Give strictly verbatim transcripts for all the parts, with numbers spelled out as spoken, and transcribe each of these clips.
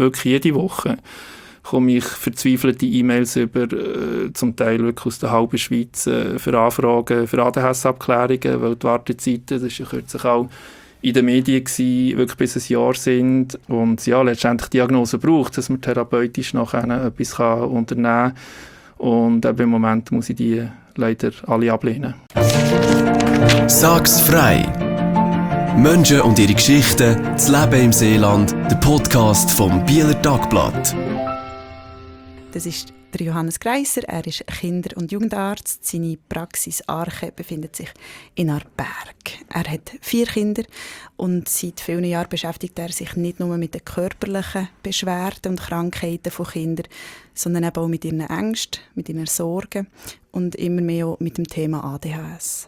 wirklich jede Woche komme ich verzweifelte E-Mails über, äh, zum Teil wirklich aus der halben Schweiz, äh, für Anfragen, für A D H S-Abklärungen, weil die Wartezeiten, das ist ja kürzlich auch in den Medien gewesen, wirklich bis ein Jahr sind und ja, letztendlich Diagnose braucht, dass man therapeutisch nachher etwas kann unternehmen kann. Und eben im Moment muss ich die leider alle ablehnen. Sag's frei! Menschen und ihre Geschichten, das Leben im Seeland, der Podcast vom Bieler Tagblatt. Das ist der Johannes Greiser, er ist Kinder- und Jugendarzt. Seine Praxis Arche befindet sich in Aarberg. Er hat vier Kinder und seit vielen Jahren beschäftigt er sich nicht nur mit den körperlichen Beschwerden und Krankheiten von Kindern, sondern eben auch mit ihren Ängsten, mit ihren Sorgen und immer mehr auch mit dem Thema A D H S.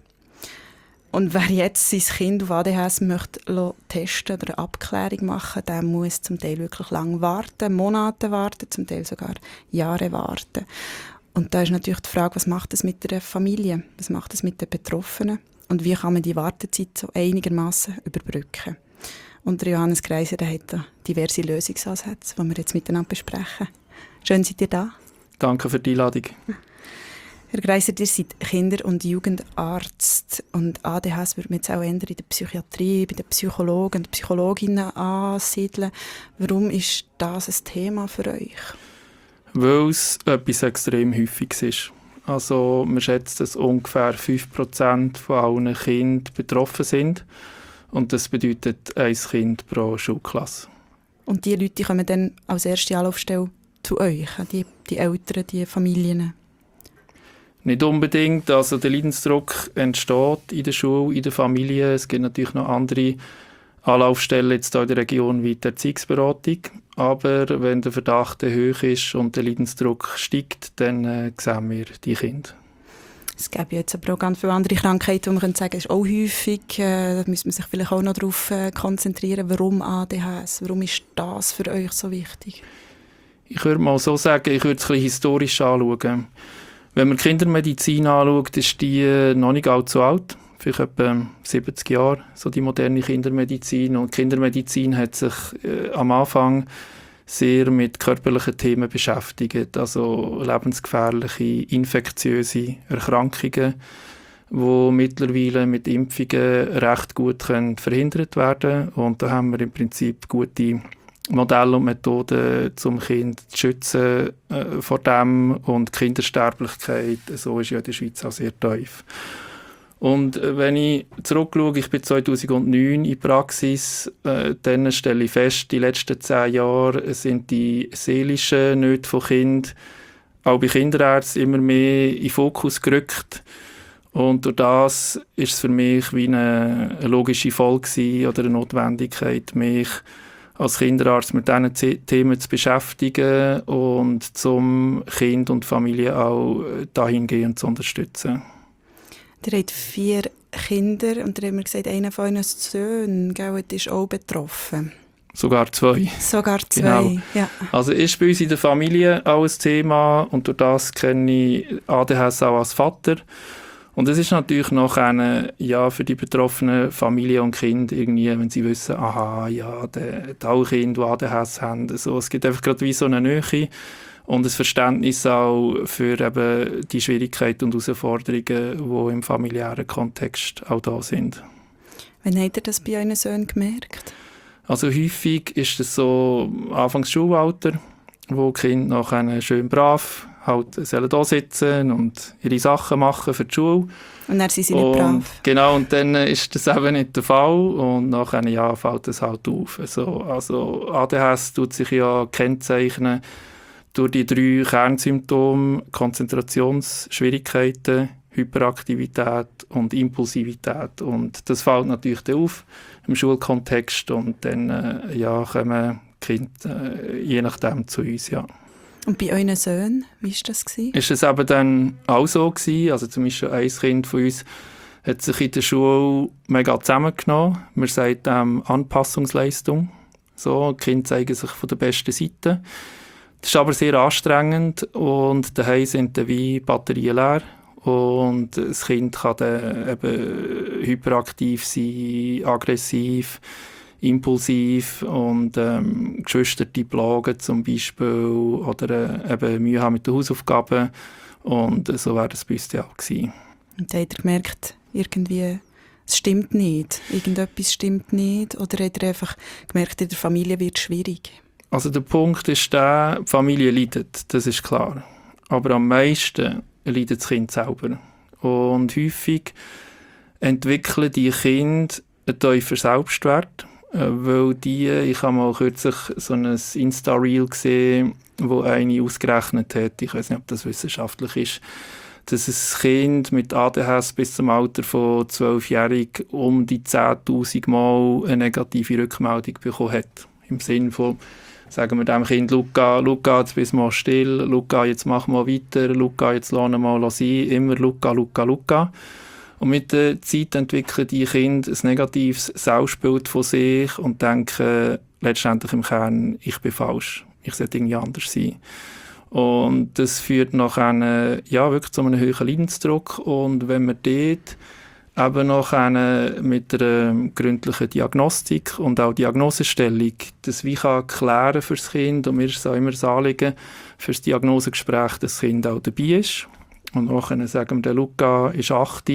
Und wer jetzt sein Kind auf A D H S möchte testen oder eine Abklärung machen, der muss zum Teil wirklich lange warten, Monate warten, zum Teil sogar Jahre warten. Und da ist natürlich die Frage, was macht das mit der Familie? Was macht das mit den Betroffenen? Und wie kann man die Wartezeit so einigermaßen überbrücken? Und der Johannes Greiser, der hat da diverse Lösungsansätze, die wir jetzt miteinander besprechen. Schön, seid ihr da. Danke für die Einladung. Herr Greiser, ihr seid Kinder- und Jugendarzt und A D H S würde man jetzt auch eher in der Psychiatrie, bei den Psychologen und Psychologinnen ansiedeln. Warum ist das ein Thema für euch? Weil es etwas extrem Häufiges ist. Also man schätzt, dass ungefähr fünf Prozent von allen Kindern betroffen sind und das bedeutet ein Kind pro Schulklasse. Und die Leute die kommen dann als erste Anlaufstelle zu euch, die, die Eltern, die Familien? Nicht unbedingt. Also der Leidensdruck entsteht in der Schule, in der Familie. Es gibt natürlich noch andere Anlaufstellen jetzt hier in der Region wie die Erziehungsberatung. Aber wenn der Verdacht hoch ist und der Leidensdruck steigt, dann äh, sehen wir die Kinder. Es gibt ja jetzt aber auch ganz viele andere Krankheiten, wo man kann sagen, ist auch häufig. Äh, da müsste man sich vielleicht auch noch darauf äh, konzentrieren. Warum A D H S? Warum ist das für euch so wichtig? Ich würde mal so sagen, ich würde es ein bisschen historisch anschauen. Wenn man die Kindermedizin anschaut, ist die noch nicht allzu alt, vielleicht etwa siebzig Jahre, so die moderne Kindermedizin. Und die Kindermedizin hat sich äh, am Anfang sehr mit körperlichen Themen beschäftigt, also lebensgefährliche, infektiöse Erkrankungen, die mittlerweile mit Impfungen recht gut können verhindert werden können. Und da haben wir im Prinzip gute Modelle und Methoden, um Kinder zu schützen äh, vor dem. Und die Kindersterblichkeit, so ist ja in der Schweiz auch sehr tief. Und äh, wenn ich zurückschaue, ich bin zweitausendneun in der Praxis, äh, dann stelle ich fest, die letzten zehn Jahre sind die seelischen Nöte von Kindern auch bei Kinderärzten immer mehr in den Fokus gerückt. Und durch das ist es für mich wie eine, eine logische Folge oder eine Notwendigkeit, mich als Kinderarzt mit diesen Themen zu beschäftigen und zum Kind und Familie auch dahingehend zu unterstützen. Ihr habt vier Kinder und ihr habt mir gesagt, einer von euren Söhnen ist auch betroffen. Sogar zwei. Sogar zwei, genau. Ja. Also ist bei uns in der Familie auch ein Thema und durch das kenne ich A D H S auch als Vater. Und es ist natürlich noch eine, ja, für die betroffenen Familie und Kinder irgendwie, wenn sie wissen, aha, ja, die, die auch Kinder, die A D H S haben. Also, es gibt einfach gerade wie so eine Nähe und ein Verständnis auch für eben die Schwierigkeiten und Herausforderungen, die im familiären Kontext auch da sind. Wann habt ihr das bei euren Söhnen gemerkt? Also häufig ist es so Anfangs Schulalter, wo die Kinder nachher schön brav halt sollen da sitzen und ihre Sachen machen für die Schule. Und dann sind sie nicht brav. Genau, und dann ist das eben nicht der Fall und nach einem Jahr fällt das halt auf. Also, also A D H S tut sich ja kennzeichnen durch die drei Kernsymptome: Konzentrationsschwierigkeiten, Hyperaktivität und Impulsivität. Und das fällt natürlich dann auf im Schulkontext und dann äh, ja, kommen die Kinder äh, je nachdem zu uns, ja. Und bei euren Söhnen, wie war das? Ist es eben dann auch so gewesen? Also zum Beispiel ein Kind von uns hat sich in der Schule mega zusammengenommen. Wir sagen ähm, Anpassungsleistung. So, die Kinder zeigen sich von der besten Seite. Das ist aber sehr anstrengend und daheim sind dann wie Batterien leer. Und das Kind kann dann eben hyperaktiv sein, aggressiv, impulsiv und ähm, Geschwister die plagen zum Beispiel oder äh, eben Mühe haben mit den Hausaufgaben und äh, so wäre das bei uns ja auch gewesen. Und da hat er gemerkt, irgendwie, es stimmt nicht, irgendetwas stimmt nicht oder hat er einfach gemerkt, in der Familie wird es schwierig? Also der Punkt ist der, die Familie leidet, das ist klar. Aber am meisten leidet das Kind selber. Und häufig entwickeln die Kinder einen tiefen Selbstwert, weil die, ich habe mal kürzlich so ein Insta-Reel gesehen, wo eine ausgerechnet hat, ich weiß nicht, ob das wissenschaftlich ist, dass ein Kind mit A D H S bis zum Alter von zwölfjährig um die zehntausend Mal eine negative Rückmeldung bekommen hat. Im Sinne von, sagen wir dem Kind, Luca, Luca, jetzt bist du mal still, Luca, jetzt mach mal weiter, Luca, jetzt lass ihn mal sein, immer Luca, Luca, Luca. Und mit der Zeit entwickeln die Kinder ein negatives Selbstbild von sich und denken letztendlich im Kern, ich bin falsch, ich sollte irgendwie anders sein. Und das führt nachher ja, wirklich zu einem höheren Leidensdruck. Und wenn man dort eben noch eine, mit einer gründlichen Diagnostik und auch Diagnosestellung das wie kann klären für das Kind, und mir ist es auch immer das Anliegen, für das Diagnosegespräch, dass das Kind auch dabei ist. Und nachher sagen wir, der Luca ist acht.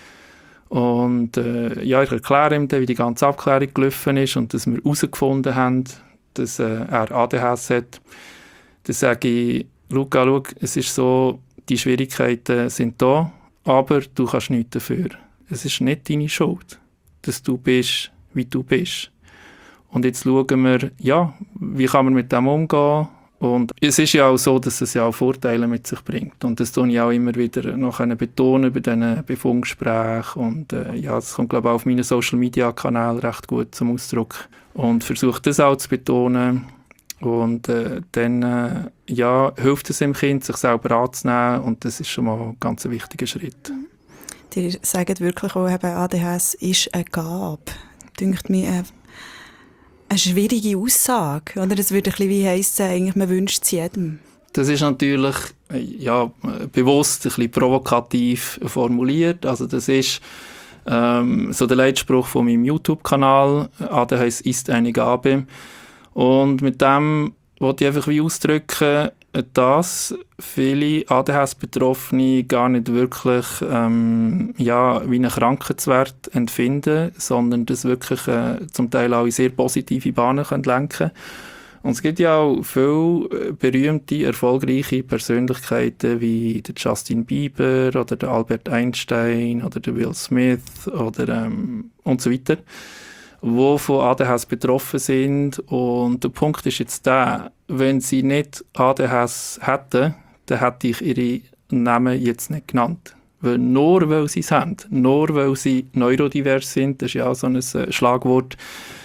Und äh, ja, ich erkläre ihm dann, wie die ganze Abklärung gelaufen ist und dass wir herausgefunden haben, dass äh, er A D H S hat. Dann sage ich, Luca, schau, es ist so, die Schwierigkeiten sind da, aber du kannst nichts dafür. Es ist nicht deine Schuld, dass du bist, wie du bist. Und jetzt schauen wir, ja, wie kann man mit dem umgehen. Und es ist ja auch so, dass es ja auch Vorteile mit sich bringt. Und das tue ich auch immer wieder noch betonen bei diesen Befundgesprächen. Und äh, ja, das kommt, glaube ich, auch auf meinen Social-Media-Kanälen recht gut zum Ausdruck. Und versuche das auch zu betonen. Und äh, dann äh, ja, hilft es dem Kind, sich selber anzunehmen. Und das ist schon mal ein ganz wichtiger Schritt. Die sagen wirklich auch, eben, A D H S ist eine Gabe. Dünkt mir eine, eine schwierige Aussage. Oder? Es würde ein bisschen wie heissen, eigentlich, man wünscht es jedem. Das ist natürlich ja, bewusst ein bisschen provokativ formuliert. Also das ist ähm, so der Leitspruch von meinem YouTube-Kanal. A D H S ist eine Gabe. Und mit dem wollte ich einfach wie ausdrücken, dass viele A D H S-Betroffene gar nicht wirklich ähm, ja, wie einen Krankheitswert empfinden, sondern das wirklich äh, zum Teil auch in sehr positive Bahnen können lenken. Und es gibt ja auch viele berühmte, erfolgreiche Persönlichkeiten wie der Justin Bieber oder der Albert Einstein oder der Will Smith oder ähm, und so weiter, die von A D H S betroffen sind. Und der Punkt ist jetzt der, wenn sie nicht A D H S hätten, dann hätte ich ihre Namen jetzt nicht genannt. Weil nur weil sie es haben, nur weil sie neurodivers sind, das ist ja auch so ein Schlagwort,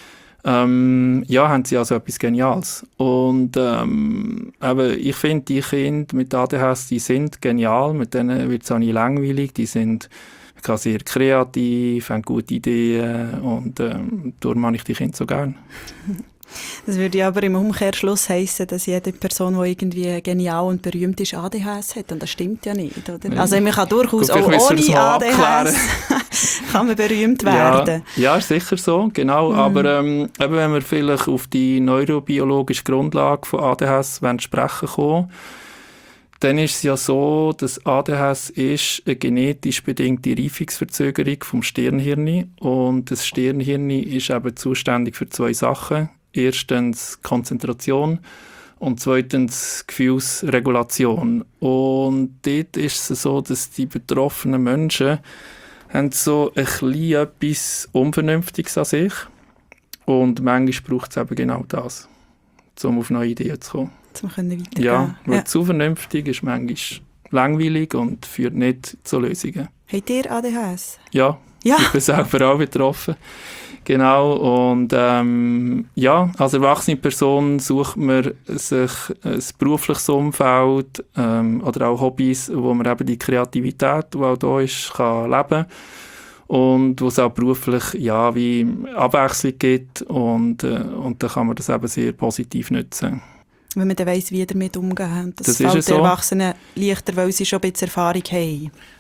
ähm, ja, haben sie also etwas Geniales. Und ähm, aber ich finde, die Kinder mit A D H S, die sind genial, mit denen wird es auch nicht langweilig, die sind sehr kreativ, haben gute Ideen und ähm, darum mag ich die Kinder so gerne. Das würde aber im Umkehrschluss heissen, dass jede Person, die irgendwie genial und berühmt ist, A D H S hat. Und das stimmt ja nicht, oder? Also man kann durchaus Gut, auch ohne A D H S kann man berühmt werden. Ja, ja, sicher so, genau. Mhm. Aber ähm, eben, wenn wir vielleicht auf die neurobiologische Grundlage von A D H S sprechen kommen, dann ist es ja so, dass A D H S ist eine genetisch bedingte Reifungsverzögerung vom Stirnhirn. Und das Stirnhirn ist eben zuständig für zwei Sachen. Erstens Konzentration und zweitens Gefühlsregulation. Und dort ist es so, dass die betroffenen Menschen haben so ein bisschen etwas Unvernünftiges an sich. Und manchmal braucht es eben genau das, um auf neue Ideen zu kommen. Zum können weitergehen. Ja, weil ja. zu vernünftig ist manchmal langweilig und führt nicht zu Lösungen. Habt ihr A D H S? Ja, ja. Ich bin selber auch betroffen. Genau, und ähm, ja, als erwachsene Person sucht man sich ein berufliches Umfeld ähm, oder auch Hobbys, wo man eben die Kreativität, die auch da ist, kann leben und wo es auch beruflich ja, wie Abwechslung gibt und, äh, und dann kann man das eben sehr positiv nutzen. Wenn man dann weiss, wie damit umgehen. Das, das fällt ist den so. Erwachsenen leichter, weil sie schon ein bisschen Erfahrung haben.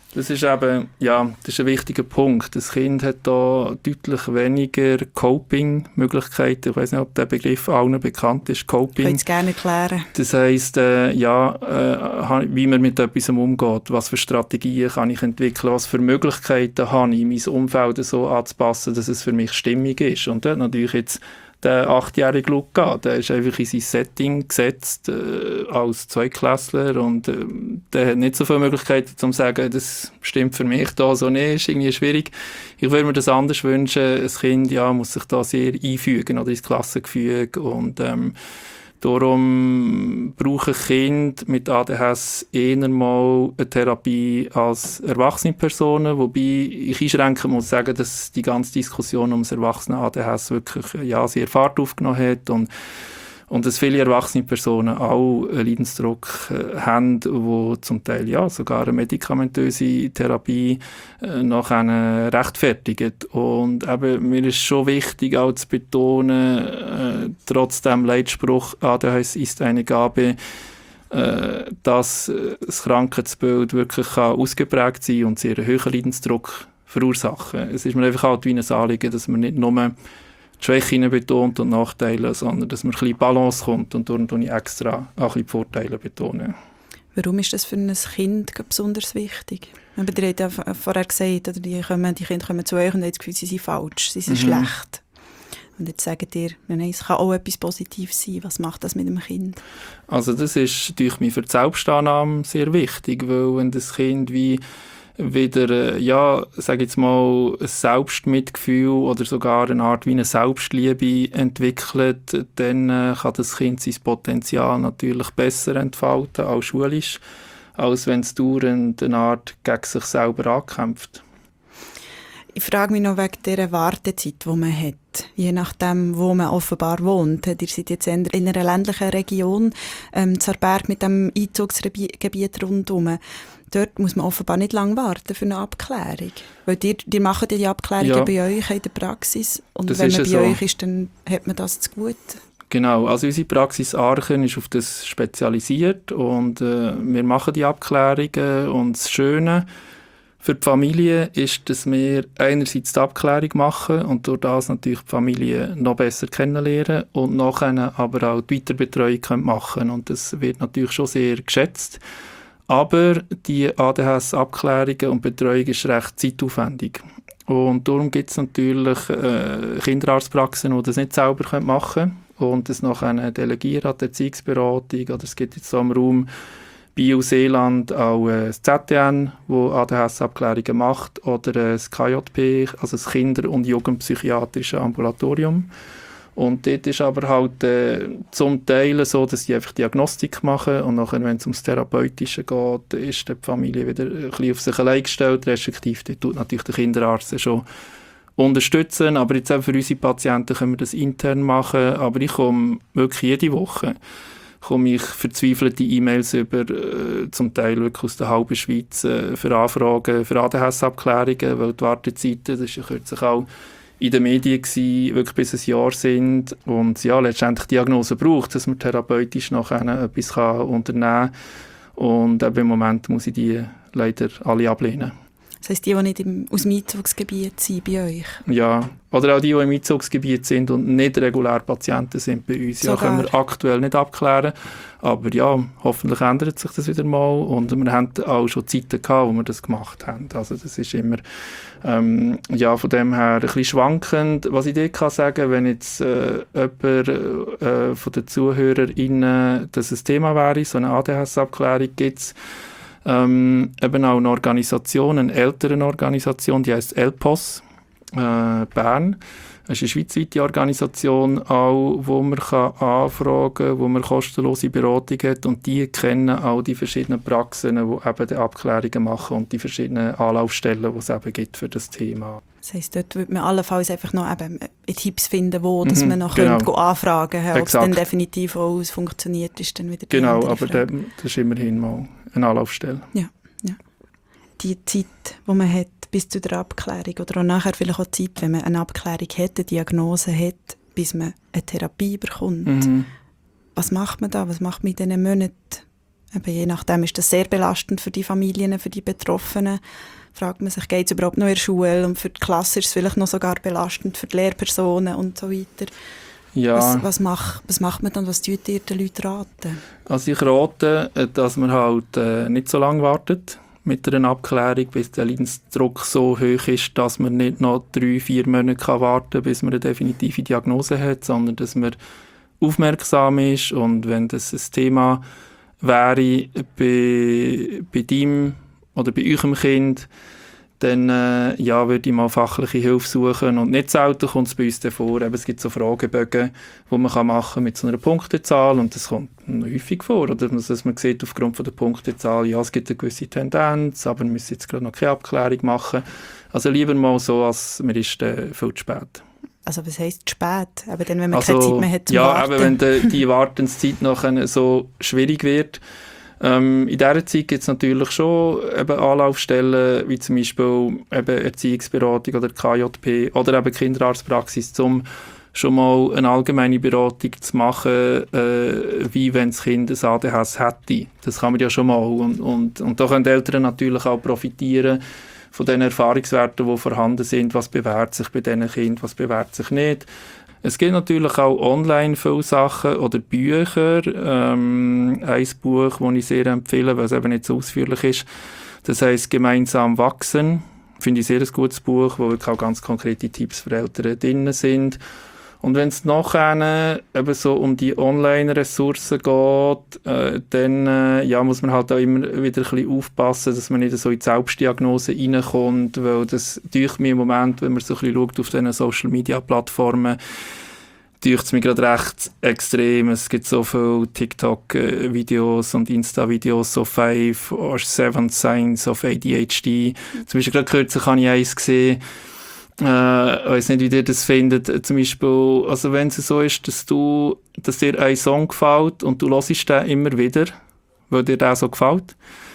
Das ist eben, ja, das ist ein wichtiger Punkt. Das Kind hat da deutlich weniger Coping-Möglichkeiten. Ich weiss nicht, ob der Begriff allen bekannt ist. Coping. Ich kann es gerne erklären. Das heisst, äh, ja, äh, wie man mit etwas umgeht, was für Strategien kann ich entwickeln, was für Möglichkeiten habe ich, mein Umfeld so anzupassen, dass es für mich stimmig ist. Und dort natürlich jetzt der achtjährige Luca, der ist einfach in sein Setting gesetzt äh, als Zweiklässler und äh, der hat nicht so viele Möglichkeiten, um zu sagen, das stimmt für mich da so nicht, ist irgendwie schwierig. Ich würde mir das anders wünschen. Ein Kind ja, muss sich da sehr einfügen oder ins Klassengefüge und ähm, darum brauchen Kinder mit A D H S eher mal eine Therapie als erwachsene Personen, wobei ich einschränken muss sagen, dass die ganze Diskussion um das erwachsene A D H S wirklich ja, sehr Fahrt aufgenommen hat und, und dass viele erwachsene Personen auch einen Leidensdruck äh, haben, wo zum Teil ja sogar eine medikamentöse Therapie äh, nachher rechtfertigen. Und eben, mir ist schon wichtig auch zu betonen, äh, trotz dem Leitspruch A D H S ist eine Gabe, äh, dass äh, das Krankheitsbild wirklich kann ausgeprägt sein und sehr hohen Leidensdruck verursachen. Es ist mir einfach halt wie ein Anliegen, dass man nicht nur die Schwächen betont und Nachteile, sondern dass man ein bisschen Balance kommt und darum betone ich extra auch ein bisschen die Vorteile betonen. Warum ist das für ein Kind besonders wichtig? Man hat ja vorher gesagt, oder die, kommen, die Kinder kommen zu euch und haben das Gefühl, sie sind falsch, sie sind mhm. schlecht. Und jetzt sagt ihr, nein, es kann auch etwas Positives sein. Was macht das mit dem Kind? Also das ist natürlich mir für die Selbstannahme sehr wichtig, weil wenn das Kind wie wieder, ja, sage jetzt mal, ein Selbstmitgefühl oder sogar eine Art wie eine Selbstliebe entwickelt, dann äh, kann das Kind sein Potenzial natürlich besser entfalten, auch schulisch, als wenn es dauernd eine Art gegen sich selber ankämpft. Ich frage mich noch wegen dieser Wartezeit, die man hat, je nachdem, wo man offenbar wohnt. Ihr seid jetzt in einer ländlichen Region, ähm, Zarberg mit dem Einzugsgebiet rundherum. Dort muss man offenbar nicht lange warten für eine Abklärung. Weil ihr, ihr macht ja die Abklärungen ja. bei euch in der Praxis. Und das wenn man bei so. euch ist, dann hat man das zu gut. Genau, also unsere Praxis Aachen ist auf das spezialisiert und äh, wir machen die Abklärungen. Und das Schöne für die Familie ist, dass wir einerseits die Abklärung machen und durch das natürlich die Familie noch besser kennenlernen und nachher aber auch die Weiterbetreuung machen können. Und das wird natürlich schon sehr geschätzt. Aber die A D H S-Abklärungen und Betreuung ist recht zeitaufwendig. Und darum gibt es natürlich äh, Kinderarztpraxen, die das nicht selber machen können und das nachher delegieren an die Erziehungsberatung. Oder es gibt jetzt so im Raum Bio-Seeland auch äh, das Z T N, das A D H S-Abklärungen macht, oder äh, das K J P, also das Kinder- und Jugendpsychiatrische Ambulatorium. Und dort ist aber halt äh, zum Teil so, dass die einfach Diagnostik machen und nachher, wenn es ums Therapeutische geht, ist die Familie wieder ein bisschen auf sich allein gestellt, respektive dort tut natürlich der Kinderarzt schon unterstützen, aber jetzt auch für unsere Patienten können wir das intern machen, aber ich komme wirklich jede Woche komme ich verzweifelte E-Mails über, äh, zum Teil wirklich aus der halben Schweiz, äh, für Anfragen, für A D H S-Abklärungen, weil die Wartezeiten, das ist ja kürzlich auch in den Medien gewesen, wirklich bis ein Jahr sind und ja, letztendlich Diagnose braucht, dass man therapeutisch nachher etwas kann unternehmen kann. Und eben im Moment muss ich die leider alle ablehnen. Das heisst, die, die nicht im, aus dem Einzugsgebiet sind bei euch? Ja, oder auch die, die im Einzugsgebiet sind und nicht regulär Patienten sind bei uns. Ja, können wir aktuell nicht abklären. Aber ja, hoffentlich ändert sich das wieder mal. Und wir haben auch schon Zeiten gehabt, wo wir das gemacht haben. Also das ist immer ähm, ja, von dem her ein bisschen schwankend. Was ich dir kann sagen, wenn jetzt äh, jemand äh, von den ZuhörerInnen das ein Thema wäre, so eine A D H S-Abklärung gibt es, Ähm, eben auch eine Organisation, eine ältere Organisation, die heisst L P O S äh, Bern. Das ist eine schweizweite Organisation, auch, wo man kann anfragen kann, wo man kostenlose Beratung hat und die kennen auch die verschiedenen Praxen, die eben die Abklärungen machen und die verschiedenen Anlaufstellen, die es eben gibt für das Thema. Das heisst, dort würde man allenfalls einfach noch eben Tipps finden, wo dass mhm, man noch genau. könnte anfragen könnte, ob es dann definitiv auch funktioniert, ist dann wieder die Genau, aber Frage. der, das ist immerhin mal eine Anlaufstelle. Ja, ja. Die Zeit, die man hat bis zu der Abklärung oder auch nachher vielleicht auch die Zeit, wenn man eine Abklärung hat, eine Diagnose hat, bis man eine Therapie bekommt. Mhm. Was macht man da? Was macht man in diesen Monaten, Eben je nachdem ist das sehr belastend für die Familien, für die Betroffenen. Fragt man sich, geht es überhaupt noch in der Schule? Und für die Klasse ist es vielleicht noch sogar belastend für die Lehrpersonen und so weiter. Ja. Was, was, macht, was macht man dann? Was tut ihr den Leuten raten? Also ich rate, dass man halt äh, nicht so lange wartet mit einer Abklärung, bis der Leidensdruck so hoch ist, dass man nicht noch drei, vier Monate kann warten kann, bis man eine definitive Diagnose hat, sondern dass man aufmerksam ist und wenn das ein Thema wäre bei, bei deinem oder bei eurem Kind, dann äh, ja, würde ich mal fachliche Hilfe suchen. Und nicht selten kommt es bei uns vor, eben, es gibt so Fragebögen, die man kann machen mit so einer Punktezahl und das kommt häufig vor, oder dass man sieht aufgrund von der Punktezahl, ja, es gibt eine gewisse Tendenz, aber wir müssen jetzt gerade noch keine Abklärung machen. Also lieber mal so, als man ist äh, viel zu spät. Also was heisst spät? Aber dann, wenn man also, keine Zeit mehr hat zum ja, Warten? Ja, wenn die, die Wartenszeit nachher so schwierig wird. Ähm, in dieser Zeit gibt es natürlich schon eben Anlaufstellen, wie zum Beispiel eben Erziehungsberatung oder K J P oder eben Kinderarztpraxis, um schon mal eine allgemeine Beratung zu machen, äh, wie wenn das Kind ein A D H S hätte. Das kann man ja schon mal. Und, und, und da können die Eltern natürlich auch profitieren von den Erfahrungswerten, die vorhanden sind, was bewährt sich bei diesen Kindern, was bewährt sich nicht. Es gibt natürlich auch online viele Sachen oder Bücher. Ähm, ein Buch, das ich sehr empfehle, weil es eben nicht so ausführlich ist, das heisst «Gemeinsam wachsen». Finde ich sehr ein gutes Buch, wo wirklich auch ganz konkrete Tipps für Eltern drin sind. Und wenn es nachher eben so um die Online-Ressourcen geht, äh, dann äh, ja, muss man halt auch immer wieder ein bisschen aufpassen, dass man nicht so in die Selbstdiagnose reinkommt, weil das durch mich im Moment, wenn man so ein bisschen schaut auf diesen Social-Media-Plattformen, durch es mir gerade recht extrem. Es gibt so viele TikTok-Videos und Insta-Videos, so five or seven Signs of A D H D. Zum Beispiel gerade kürzlich habe ich eins gesehen, ich äh, weiß nicht, wie ihr das findet. Zum Beispiel, also wenn es so ist, dass, du, dass dir ein Song gefällt und du hörst den immer wieder, weil dir der so gefällt,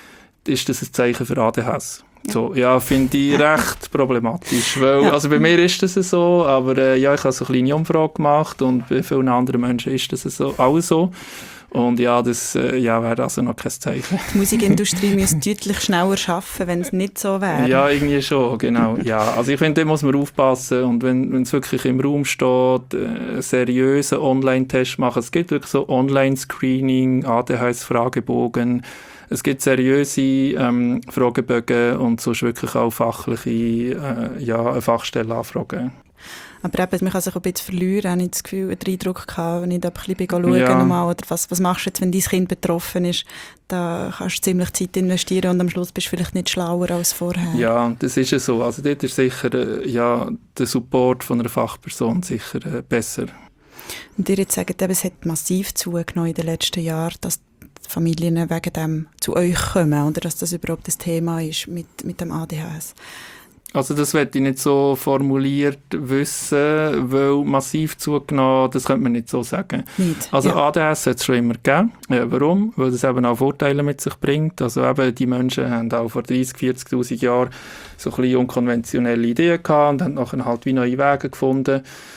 ist das ein Zeichen für A D H S. So, ja, finde ich recht problematisch. Weil, also bei mir ist das so, aber äh, ja, ich habe so eine kleine Umfrage gemacht und bei vielen anderen Menschen ist das so, auch so. Und ja, das äh, ja, wäre also noch kein Zeichen. Die Musikindustrie müsste deutlich schneller arbeiten, wenn es nicht so wäre. Ja, irgendwie schon, genau. Ja, also ich finde, da muss man aufpassen und wenn es wirklich im Raum steht, äh, seriöse Online-Tests machen. Es gibt wirklich so Online-Screening, A D H S-Fragebogen. Es gibt seriöse ähm, Fragebögen und sonst wirklich auch fachliche, äh, ja, Fachstellen anfragen. Aber eben, man kann sich ein bisschen verlieren, habe ich das Gefühl, den Eindruck gehabt, wenn ich da ein bisschen schaue, ja. nochmal, oder was, was machst du jetzt, wenn dein Kind betroffen ist, da kannst du ziemlich Zeit investieren und am Schluss bist du vielleicht nicht schlauer als vorher. Ja, das ist ja so. Also dort ist sicher äh, ja, der Support von einer Fachperson sicher äh, besser. Und ihr jetzt sagt, eben, es hat massiv zugenommen in den letzten Jahren, dass die Familien wegen dem zu euch kommen oder dass das überhaupt das Thema ist mit, mit dem A D H S. Also das möchte ich nicht so formuliert wissen, weil massiv zugenommen, das könnte man nicht so sagen. Nicht, also ja. A D H S hat es schon immer gegeben. Ja, warum? Weil das eben auch Vorteile mit sich bringt. Also eben die Menschen haben auch vor dreissig, vierzigtausend Jahren so ein bisschen unkonventionelle Ideen gehabt und haben nachher halt wie neue Wege gefunden.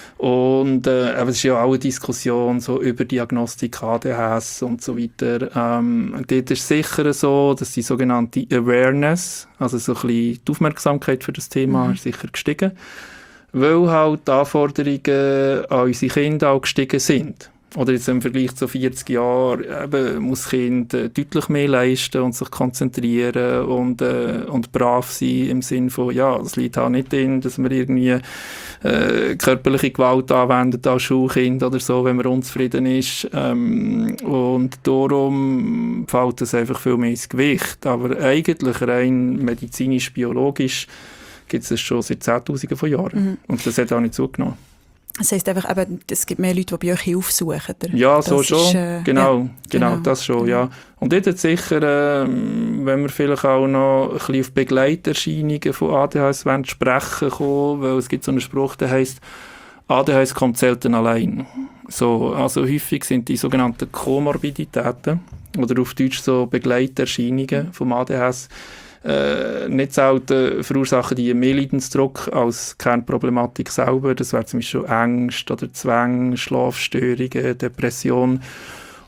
Und äh, aber es ist ja auch eine Diskussion so über Diagnostik, A D H S und so weiter. Ähm, dort ist sicher so, dass die sogenannte Awareness, also so ein bisschen die Aufmerksamkeit für das Thema, mhm. ist sicher gestiegen, weil halt die Anforderungen an unsere Kinder auch gestiegen sind. Oder jetzt im Vergleich zu vierzig Jahren eben, muss das Kind äh, deutlich mehr leisten und sich konzentrieren und, äh, und brav sein im Sinne von, ja, es liegt auch nicht drin, dass man irgendwie äh, körperliche Gewalt anwendet als Schulkind oder so, wenn man unzufrieden ist. Ähm, und darum fällt das einfach viel mehr ins Gewicht. Aber eigentlich rein medizinisch-biologisch gibt es das schon seit Zehntausenden von Jahren. Mhm. Und das hat auch nicht zugenommen. Das heisst einfach, eben, es gibt mehr Leute, die bei euch aufsuchen. Oder? Ja, das so schon. Ist, äh, genau, ja, genau, genau, das schon, genau. ja. Und dort hat sicher, äh, wenn wir vielleicht auch noch ein bisschen auf Begleiterscheinungen von A D H S wollen, sprechen kommen, weil es gibt so einen Spruch, der heisst, A D H S kommt selten allein. So, also häufig sind die sogenannten Komorbiditäten oder auf Deutsch so Begleiterscheinungen vom A D H S Äh, nicht selten verursachen die mehr Leidensdruck als Kernproblematik selber. Das wäre zum Beispiel Ängste oder Zwänge, Schlafstörungen, Depression.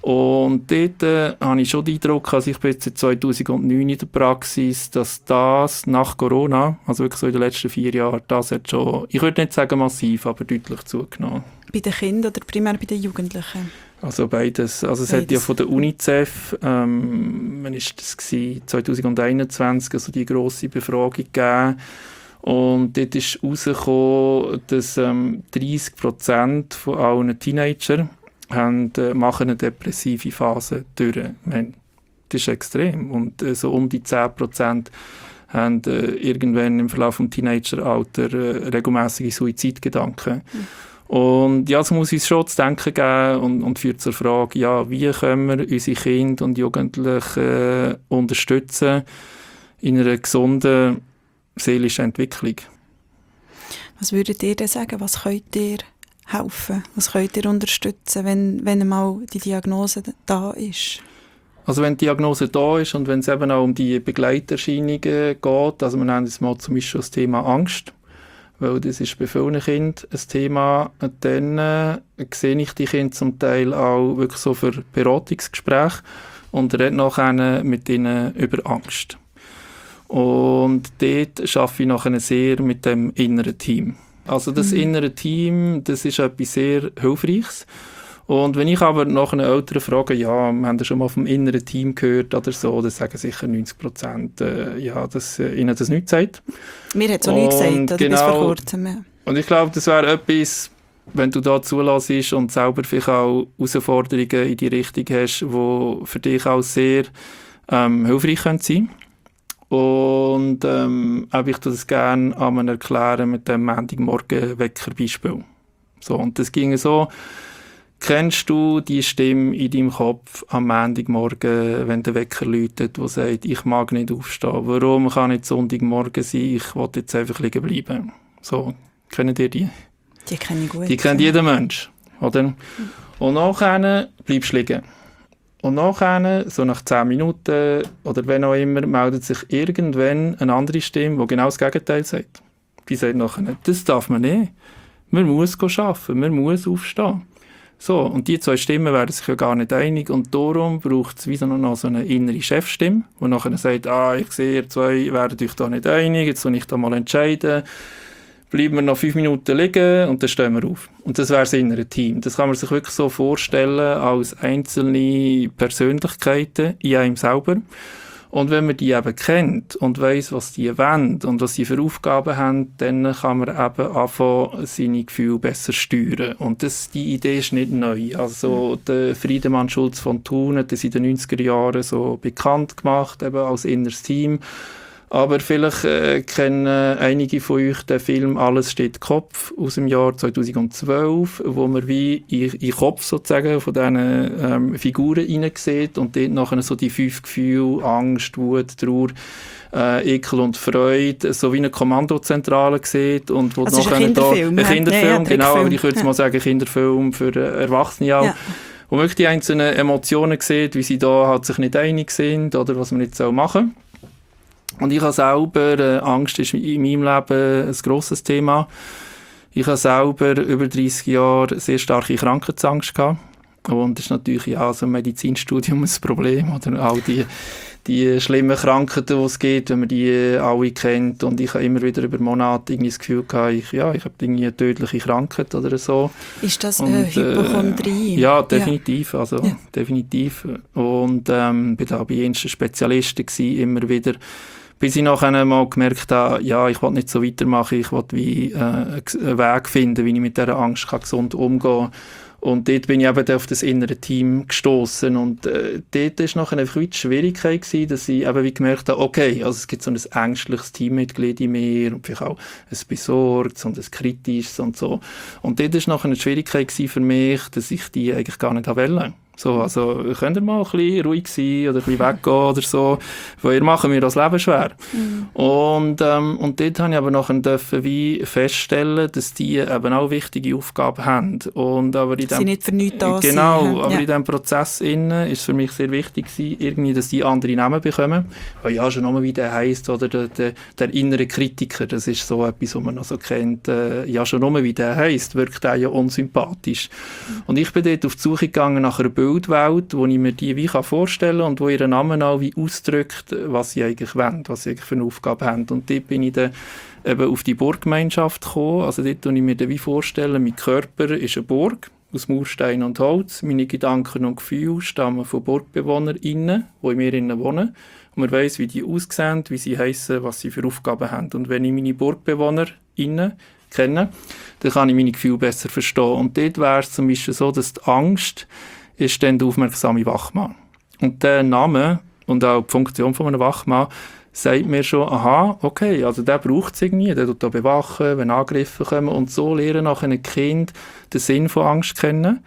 Und dort äh, habe ich schon den Eindruck, also ich bin jetzt seit zweitausendneun in der Praxis, dass das nach Corona, also wirklich so in den letzten vier Jahren, das hat schon, ich würde nicht sagen massiv, aber deutlich zugenommen. Bei den Kindern oder primär bei den Jugendlichen? Also beides. Also es beides. hat ja von der UNICEF, ähm, wann war das gewesen? zwanzig einundzwanzig, also die grosse Befragung gegeben. Und dort ist herausgekommen, dass ähm, dreissig Prozent von allen Teenagern haben, äh, machen eine depressive Phase durch. Meine, das ist extrem. Und äh, so um die zehn Prozent haben äh, irgendwann im Verlauf des Teenageralters äh, regelmäßige Suizidgedanken. Mhm. Und ja, es muss uns schon zu denken geben und, und führt zur Frage, ja, wie können wir unsere Kinder und Jugendlichen äh, unterstützen in einer gesunden seelischen Entwicklung. Was würdet ihr denn sagen? Was könnt ihr helfen? Was könnt ihr unterstützen, wenn, wenn einmal die Diagnose da ist? Also wenn die Diagnose da ist und wenn es eben auch um die Begleiterscheinungen geht, also wir nennen es mal zum Beispiel das Thema Angst, weil das ist bei vielen Kindern ein Thema, dann äh, sehe ich die Kinder zum Teil auch wirklich so für Beratungsgespräche und rede nachher mit ihnen über Angst. Und dort arbeite ich nachher sehr mit dem inneren Team. Also das mhm. innere Team, das ist etwas sehr Hilfreiches. Und wenn ich aber nach einer Eltern frage, ja, wir haben schon mal vom inneren Team gehört oder so, dann sagen sicher neunzig Prozent, äh, ja, dass äh, ihnen das nichts sagt. Mir hat es auch nicht gesagt, oder genau, bis vor kurzem. Ja. Und ich glaube, das wäre etwas, wenn du da zulässt und selber vielleicht auch Herausforderungen in die Richtung hast, die für dich auch sehr ähm, hilfreich sein können. Und ähm, habe ich das gerne an erklären mit dem Montagmorgen-Wecker-Beispiel. So, und das ging so: Kennst du die Stimme in deinem Kopf am Montagmorgen, wenn der Wecker läutet, die sagt, ich mag nicht aufstehen? Warum kann nicht Sonntagmorgen sein? Ich will jetzt einfach liegen bleiben. So, kennen ihr die? Die kenne ich gut. Die kennt jeder Mensch, oder? Mhm. Und nachher bleibst du liegen. Und nachher, so nach zehn Minuten oder wenn auch immer, meldet sich irgendwann eine andere Stimme, die genau das Gegenteil sagt. Die sagt nachher, das darf man nicht. Man muss arbeiten, man muss aufstehen. So, und die zwei Stimmen werden sich ja gar nicht einig und darum braucht es wieder noch so eine innere Chefstimme, die nachher sagt, ah, ich sehe, ihr zwei werden euch da nicht einig, jetzt soll ich da mal entscheiden. Bleiben wir noch fünf Minuten liegen und dann stehen wir auf. Und das wäre das innere Team. Das kann man sich wirklich so vorstellen als einzelne Persönlichkeiten in einem selber. Und wenn man die eben kennt und weiss, was die wollen und was sie für Aufgaben haben, dann kann man eben anfangen, seine Gefühle besser steuern. Und das, die Idee ist nicht neu. Also der Friedemann Schulz von Thun hat das in den neunziger Jahren so bekannt gemacht, eben als inneres Team. Aber vielleicht äh, kennen einige von euch den Film «Alles steht Kopf» aus dem Jahr zweitausendzwölf, wo man wie in den Kopf sozusagen von diesen ähm, Figuren hineinsieht und dort nachher so die fünf Gefühle, Angst, Wut, Trauer, äh, Ekel und Freude, so wie eine Kommandozentrale sieht. Und wo also nachher ein Kinderfilm. Da, ein Kinderfilm, ja, ja, genau, aber ich würde jetzt mal sagen Kinderfilm für äh, Erwachsene auch. Ja. Wo man die einzelnen Emotionen sieht, wie sie da halt sich nicht einig sind oder was man jetzt machen soll. Und ich habe selber, äh, Angst ist in meinem Leben ein grosses Thema. Ich habe selber über dreissig Jahre sehr starke Krankheitsangst gehabt. Und das ist natürlich ja so ein Medizinstudium ein Problem. Oder all die, die schlimmen Krankheiten, die es gibt, wenn man die alle kennt. Und ich habe immer wieder über Monate irgendwie das Gefühl gehabt, ich, ja, ich habe irgendwie eine tödliche Krankheit oder so. Ist das eine Hypochondrie? Äh, ja, definitiv. Ja. Also, ja. definitiv. Und ähm, bin da bei jensten Spezialisten gewesen, immer wieder. Bis ich nachher mal gemerkt habe, ja, ich will nicht so weitermachen, ich will wie, äh, einen Weg finden, wie ich mit dieser Angst kann gesund umgehen kann. Und dort bin ich eben auf das innere Team gestoßen und äh, dort war nachher einfach die Schwierigkeit gewesen, dass ich eben wie gemerkt habe, okay, also es gibt so ein ängstliches Teammitglied in mir und vielleicht auch ein besorgtes und ein kritisches und so. Und dort war nachher eine Schwierigkeit gewesen für mich, dass ich die eigentlich gar nicht wollte. So, also könnt ihr mal ein bisschen ruhig sein oder ein bisschen weggehen oder so, weil ihr macht mir das Leben schwer. Mhm. Und, ähm, und dort habe ich aber nachher dürfen wie feststellen, dass die eben auch wichtige Aufgaben haben. Und aber in dass dem, sie nicht für nichts da sind. Genau, aber ja. in diesem Prozess innen ist es für mich sehr wichtig gewesen, irgendwie, dass die andere Namen bekommen. Weil ja, schon nochmal wie der heisst, oder der, der, der innere Kritiker, das ist so etwas, was man noch so kennt. Äh, ja, schon nochmal wie der heisst, wirkt der ja unsympathisch. Mhm. Und ich bin dort auf die Suche gegangen nach einer Bild Bildwelt, wo ich mir die wie vorstellen kann und wo ihr Name auch wie ausdrückt, was sie eigentlich wollen, was sie eigentlich für eine Aufgabe haben. Und dort bin ich dann eben auf die Burggemeinschaft gekommen. Also dort kann ich mir dann wie vorstellen, mein Körper ist eine Burg aus Mauerstein und Holz. Meine Gedanken und Gefühle stammen von BurgbewohnerInnen, die in mir innen wohnen. Und man weiss, wie die aussehen, wie sie heissen, was sie für Aufgaben haben. Und wenn ich meine BurgbewohnerInnen kenne, dann kann ich meine Gefühle besser verstehen. Und dort wäre es zum Beispiel so, dass die Angst ist dann der aufmerksame Wachmann. Und der Name und auch die Funktion von einem Wachmann sagt mir schon, aha, okay, also der braucht es irgendwie, der tut da bewachen, wenn Angriffe kommen. Und so lernen nachher ein Kind den Sinn von Angst kennen.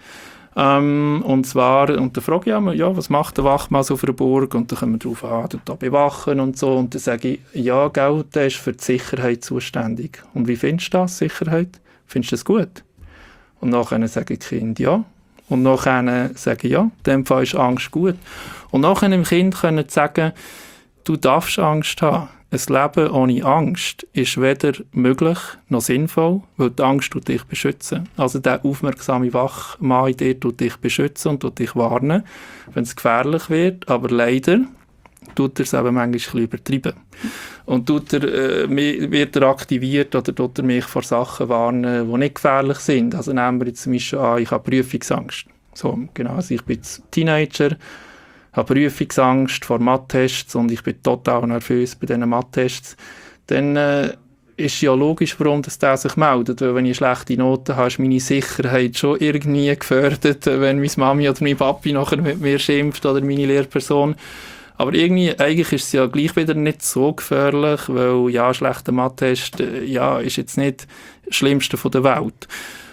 Ähm, und zwar, und dann frage ich einmal, ja, was macht der Wachmann so für eine Burg? Und dann kommen wir darauf an, der da bewachen und so. Und dann sage ich, ja, gell, der ist für die Sicherheit zuständig. Und wie findest du das, Sicherheit? Findest du das gut? Und nachher sagen die Kinder, ja. Und nachher sagen, ja, in dem Fall ist Angst gut. Und nachher dem Kind können sagen, du darfst Angst haben. Ein Leben ohne Angst ist weder möglich noch sinnvoll, weil die Angst tut dich beschützen. Also der aufmerksame Wachmann in dir tut dich beschützen und tut dich warnen, wenn es gefährlich wird. Aber leider tut er es eben manchmal ein bisschen übertreiben. Und tut er, äh, wird er aktiviert oder tut er mich vor Sachen warnen, die nicht gefährlich sind. Also nehmen wir jetzt zum Beispiel an, ich habe Prüfungsangst. So, genau, also ich bin jetzt Teenager, habe Prüfungsangst vor Mathe-Tests und ich bin total nervös bei diesen Mathe-Tests, dann äh, ist ja logisch, warum das der sich meldet. Weil wenn ich schlechte Noten habe, ist meine Sicherheit schon irgendwie gefährdet, wenn meine Mami oder mein Papi nachher mit mir schimpft oder meine Lehrperson. Aber irgendwie, eigentlich ist es ja gleich wieder nicht so gefährlich, weil ja, schlechter Mathe-Test äh, ja, ist jetzt nicht das Schlimmste von der Welt.